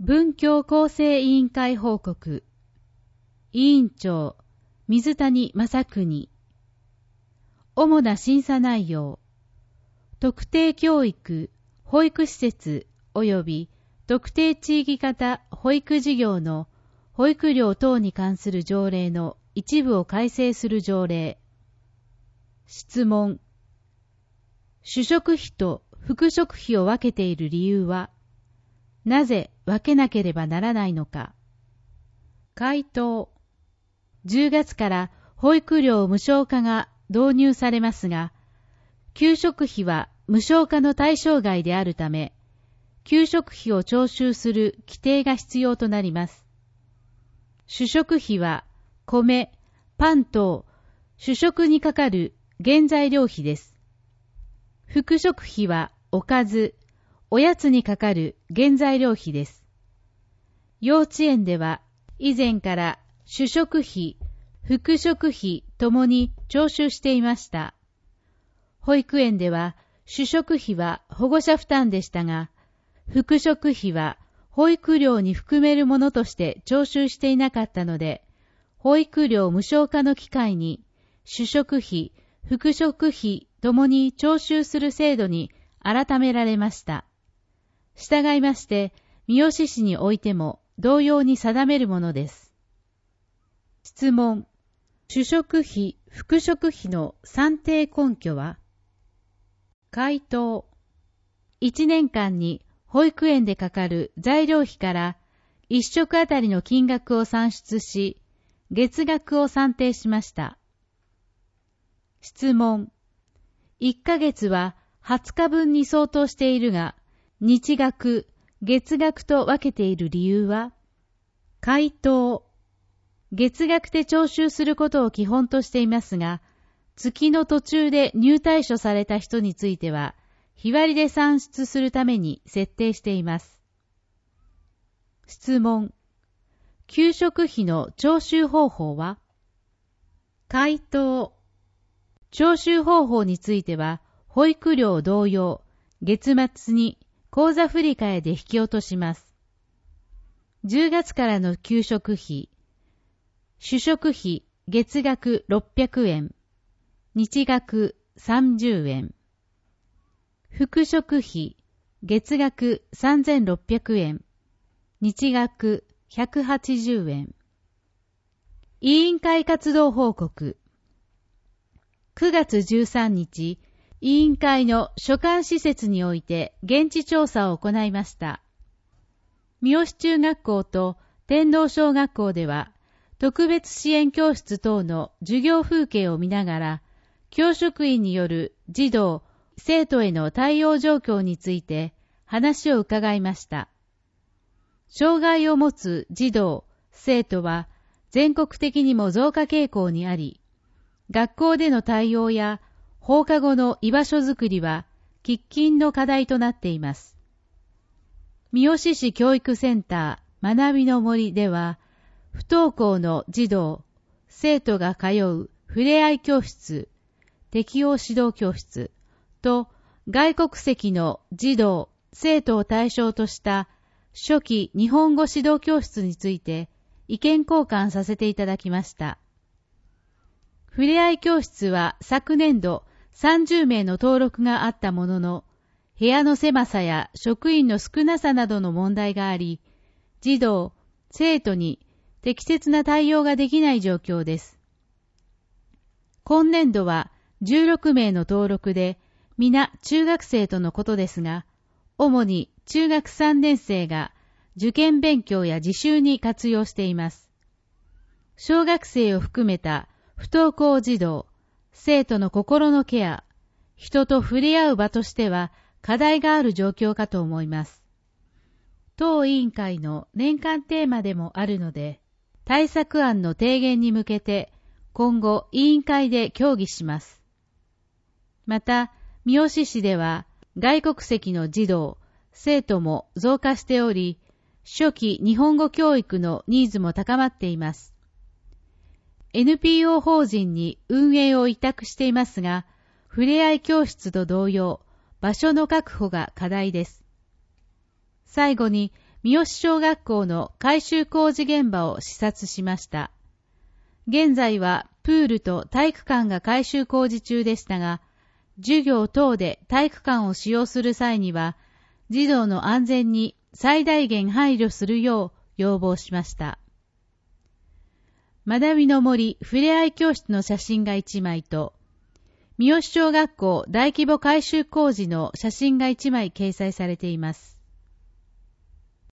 文教構成委員会報告。委員長、水谷正邦。主な審査内容。特定教育、保育施設及び特定地域型保育事業の保育料等に関する条例の一部を改正する条例。質問。主食費と副食費を分けている理由は、なぜ分けなければならないのか。回答。10月から保育料無償化が導入されますが、給食費は無償化の対象外であるため、給食費を徴収する規定が必要となります。主食費は米、パン等、主食にかかる原材料費です。副食費はおかず、おやつにかかる原材料費です。幼稚園では以前から主食費、副食費ともに徴収していました。保育園では主食費は保護者負担でしたが、副食費は保育料に含めるものとして徴収していなかったので、保育料無償化の機会に主食費、副食費ともに徴収する制度に改められました。従いまして、三好市においても同様に定めるものです。質問。主食費、副食費の算定根拠は？回答。1年間に保育園でかかる材料費から1食あたりの金額を算出し、月額を算定しました。質問。1ヶ月は20日分に相当しているが、日額、月額と分けている理由は？回答。月額で徴収することを基本としていますが、月の途中で入退所された人については、日割りで算出するために設定しています。質問。給食費の徴収方法は？回答。徴収方法については、保育料同様、月末に口座振替で引き落とします。10月からの給食費、主食費月額600円、日額30円。副食費月額3600円、日額180円。委員会活動報告。9月13日、委員会の所管施設において現地調査を行いました。三好中学校と天童小学校では、特別支援教室等の授業風景を見ながら、教職員による児童、生徒への対応状況について話を伺いました。障害を持つ児童、生徒は全国的にも増加傾向にあり、学校での対応や放課後の居場所づくりは喫緊の課題となっています。三好市教育センター学びの森では、不登校の児童、生徒が通うふれあい教室、適応指導教室と外国籍の児童、生徒を対象とした初期日本語指導教室について意見交換させていただきました。ふれあい教室は昨年度30名の登録があったものの、部屋の狭さや職員の少なさなどの問題があり、児童、生徒に適切な対応ができない状況です。今年度は16名の登録で、皆中学生とのことですが、主に中学3年生が受験勉強や自習に活用しています。小学生を含めた不登校児童、生徒の心のケア、人と触れ合う場としては課題がある状況かと思います。当委員会の年間テーマでもあるので、対策案の提言に向けて今後委員会で協議します。また、三好市では外国籍の児童、生徒も増加しており、初期日本語教育のニーズも高まっています。NPO 法人に運営を委託していますが、ふれあい教室と同様、場所の確保が課題です。最後に、 三好小学校の改修工事現場を視察しました。現在はプールと体育館が改修工事中でしたが、授業等で体育館を使用する際には、児童の安全に最大限配慮するよう要望しました。学びの森ふれあい教室の写真が1枚と、三好小学校大規模改修工事の写真が1枚掲載されています。